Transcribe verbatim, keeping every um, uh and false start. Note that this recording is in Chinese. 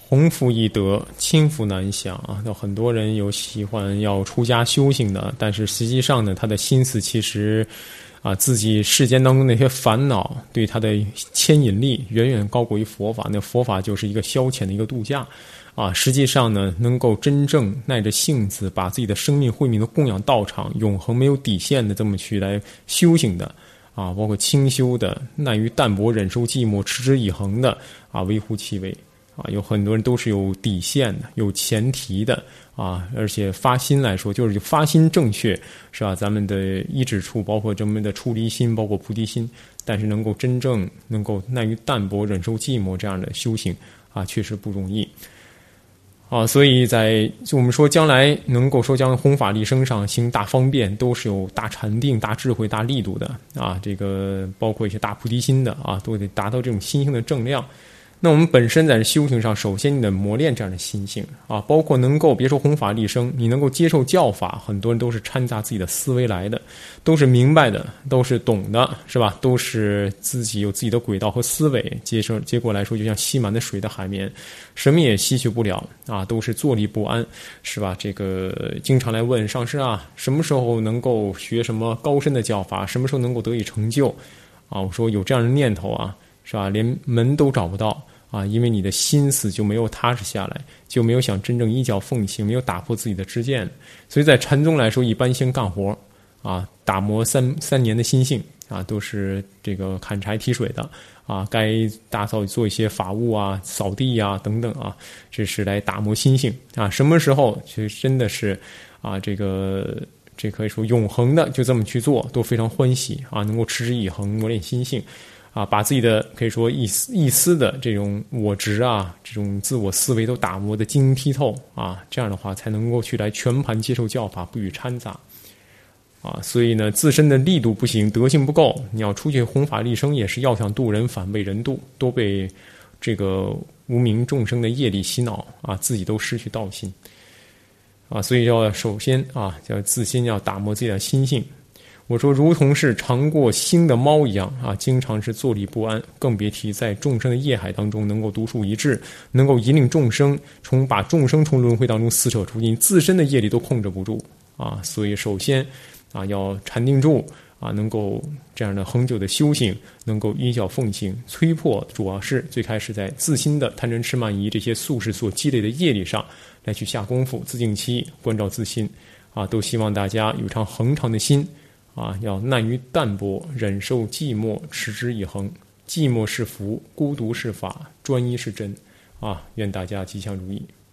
鸿福易得，轻福难享啊！有很多人有喜欢要出家修行的，但是实际上呢，他的心思其实啊，自己世间当中那些烦恼对他的牵引力远远高过于佛法。那佛法就是一个消遣的一个度假啊！实际上呢，能够真正耐着性子把自己的生命慧命的供养道场，永恒没有底线的这么去来修行的啊，包括清修的、耐于淡泊、忍受寂寞、持之以恒的啊，微乎其微。啊，有很多人都是有底线的、有前提的啊，而且发心来说，就是发心正确，是吧？咱们的依止处，包括咱们的出离心，包括菩提心，但是能够真正能够耐于淡泊、忍受寂寞这样的修行啊，确实不容易啊。所以在我们说将来能够说将弘法利生上行大方便，都是有大禅定、大智慧、大力度的啊。这个包括一些大菩提心的啊，都得达到这种心性的正量。那我们本身在修行上，首先你得磨练这样的心性啊，包括能够别说弘法利生，你能够接受教法，很多人都是掺杂自己的思维来的，都是明白的，都是懂的，是吧？都是自己有自己的轨道和思维，接受结果来说，就像吸满了水的海绵，什么也吸取不了啊，都是坐立不安，是吧？这个经常来问上师啊，什么时候能够学什么高深的教法？什么时候能够得以成就？啊，我说有这样的念头啊，是吧？连门都找不到。啊，因为你的心思就没有踏实下来，就没有想真正依教奉行，没有打破自己的知见，所以在禅宗来说，一般先干活啊，打磨三三年的心性啊，都是这个砍柴提水的啊，该打扫做一些法务啊、扫地啊等等啊，这是来打磨心性啊。什么时候其实真的是啊，这个这可以说永恒的就这么去做，都非常欢喜啊，能够持之以恒磨练心性。啊，把自己的可以说一丝一丝的这种我执啊，这种自我思维都打磨的晶莹剔透啊，这样的话才能够去来全盘接受教法，不予掺杂啊。所以呢，自身的力度不行，德性不够，你要出去弘法利生，也是要想度人，反被人度，多被这个无名众生的业力洗脑啊，自己都失去道心啊。所以要首先啊，要自心要打磨自己的心性。我说，如同是尝过腥的猫一样啊，经常是坐立不安，更别提在众生的业海当中能够独树一帜，能够引领众生，从把众生从轮回当中撕扯出，你自身的业力都控制不住啊。所以，首先啊，要禅定住啊，能够这样的恒久的修行，能够依教奉行，摧破主要是最开始在自心的贪嗔痴慢疑这些宿世所积累的业力上来去下功夫，自净其意，关照自心啊，都希望大家有一场恒长的心。啊，要耐于淡泊，忍受寂寞，持之以恒。寂寞是福，孤独是法，专一是真。啊，愿大家吉祥如意。